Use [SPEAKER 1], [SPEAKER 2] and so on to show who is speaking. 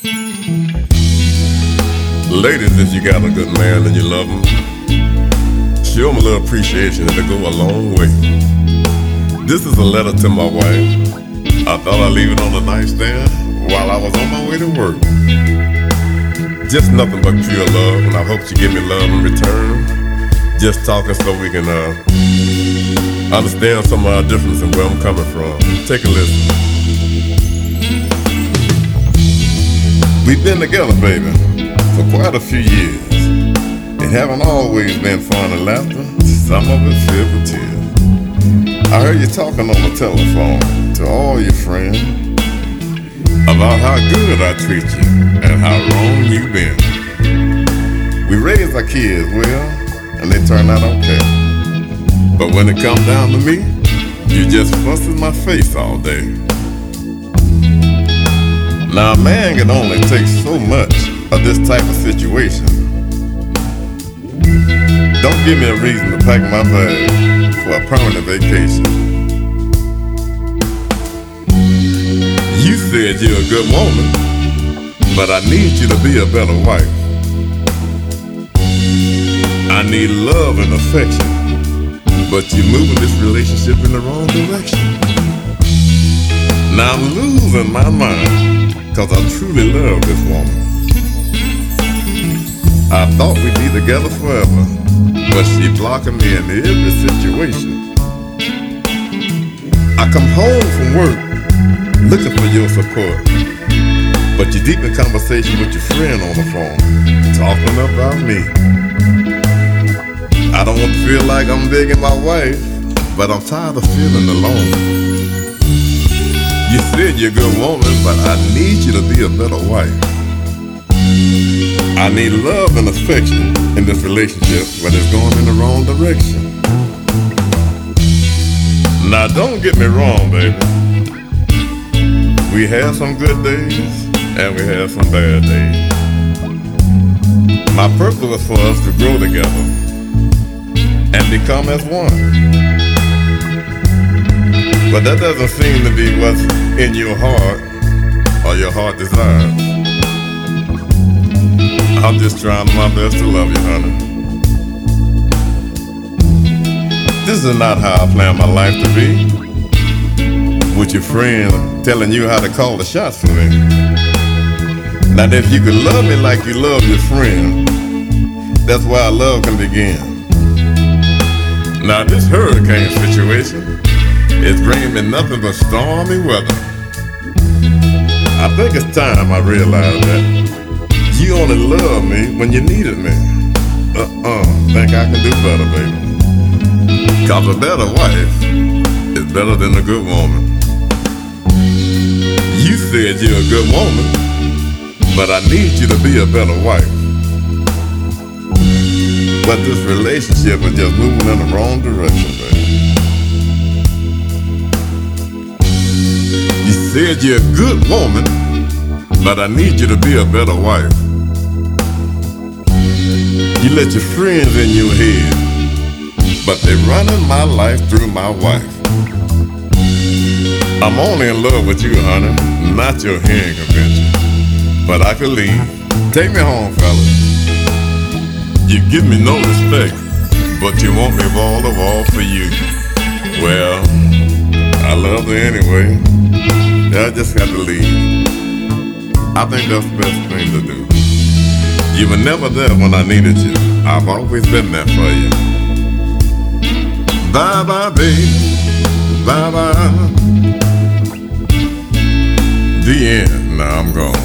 [SPEAKER 1] Ladies, if you got a good man and you love him, show him a little appreciation. It'll go a long way. This is a letter to my wife. I thought I'd leave it on the nightstand while I was on my way to work. Just nothing but pure love, and I hope you give me love in return. Just talking so we can understand some of our difference and where I'm coming from. Take a listen. We've been together, baby, for quite a few years. It haven't always been fun and laughter, some of it filled with tears. I heard you talking on the telephone to all your friends about how good I treat you and how wrong you've been. We raised our kids well, and they turned out okay. But when it comes down to me, you just fuss in my face all day. Now a man can only take so much of this type of situation. Don't give me a reason to pack my bag for a permanent vacation. You said you're a good woman, but I need you to be a better wife. I need love and affection, but you're moving this relationship in the wrong direction. Now I'm losing my mind, cause I truly love this woman. I thought we'd be together forever, but she blocking me in every situation. I come home from work looking for your support, but you're deep in conversation with your friend on the phone, talking about me. I don't want to feel like I'm begging my wife, but I'm tired of feeling alone. You said you're a good woman, but I need you to be a better wife. I need love and affection in this relationship, but it's going in the wrong direction. Now don't get me wrong, baby. We have some good days, and we have some bad days. My purpose was for us to grow together and become as one. But that doesn't seem to be what's in your heart or your heart desires. I'm just trying my best to love you, honey. This is not how I planned my life to be, with your friend telling you how to call the shots for me. Now if you could love me like you love your friend, that's where love can begin. Now this hurricane situation is bringing me nothing but stormy weather. I think it's time I realized that you only love me when you needed me. Think I can do better, baby. Cause a better wife is better than a good woman. You said you're a good woman, but I need you to be a better wife. But this relationship is just moving in the wrong direction, baby. You said you're a good woman, but I need you to be a better wife. You let your friends in your head, but they're running my life through my wife. I'm only in love with you, honey, not your hearing convention. But I could leave. Take me home, fellas. You give me no respect, but you want me wall to wall for you. Well, I love her anyway. I just got to leave. I think that's the best thing to do. You were never there when I needed you. I've always been there for you. Bye-bye, baby. Bye-bye. The end. Now I'm gone.